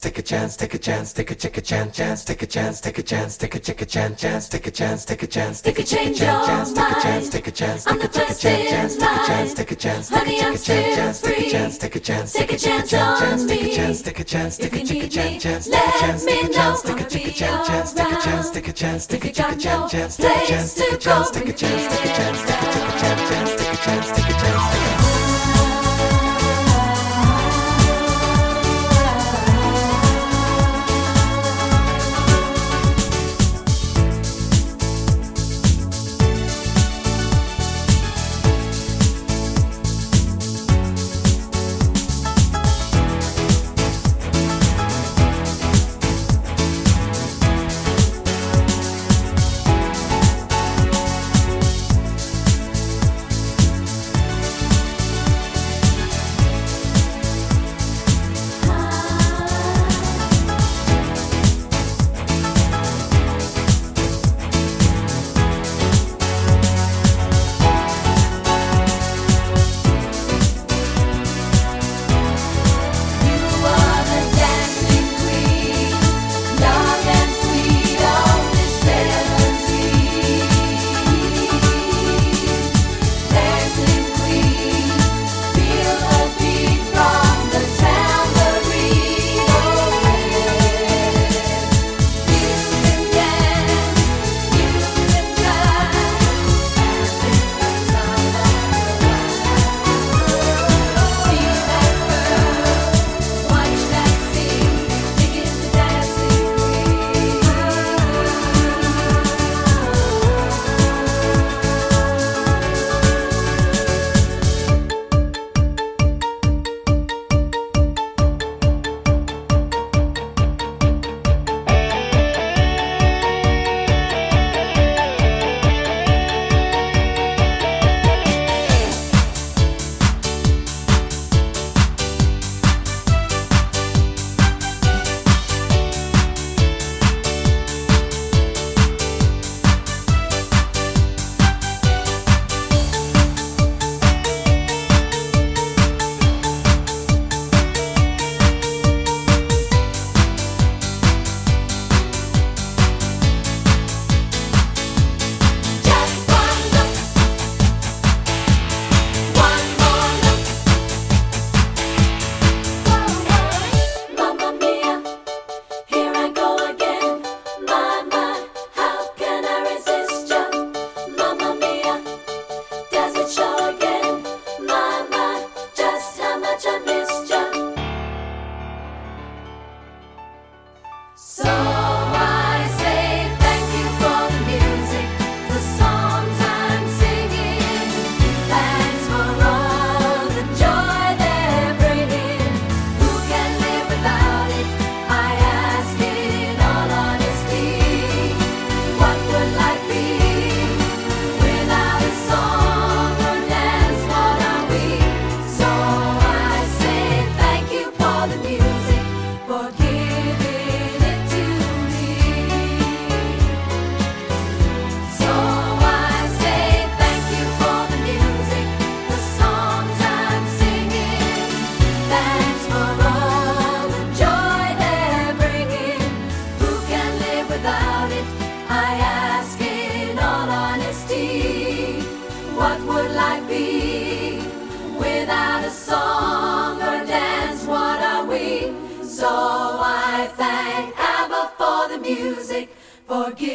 take a chance, take a chance, take a chick a chance, take a chance, take a chance, take a chick a chance, take a chance, take a chance, take a chick a chance, take a chance, take a chance, take a chick a chance, take a chance, take a chance, take a chick a chance, take a chance, take a chance, take a chance on me. Take a chance, take a chance, take a chick a chance, take a chance, take a chance, take a chick a chance, take a chance, take a chance, take a chick a chance, take a chance, take a chance, take a chance, take a chance, take a chick a chance, take a chance, take a chance. What would life be without a song or dance? What are we? So I thank ABBA for the music, for giving